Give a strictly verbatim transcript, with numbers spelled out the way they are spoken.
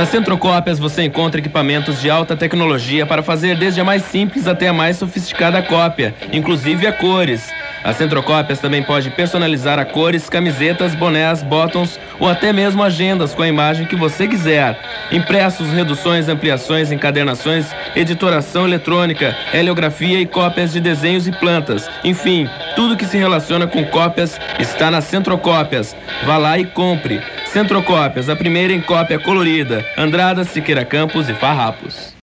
Na Centrocópias você encontra equipamentos de alta tecnologia para fazer desde a mais simples até a mais sofisticada cópia, inclusive a cores. A Centrocópias também pode personalizar a cores, camisetas, bonés, bottoms ou até mesmo agendas com a imagem que você quiser. Impressos, reduções, ampliações, encadernações, editoração eletrônica, heliografia e cópias de desenhos e plantas. Enfim, tudo que se relaciona com cópias está na Centrocópias. Vá lá e compre. Centrocópias, a primeira em cópia colorida. Andrada, Siqueira Campos e Farrapos.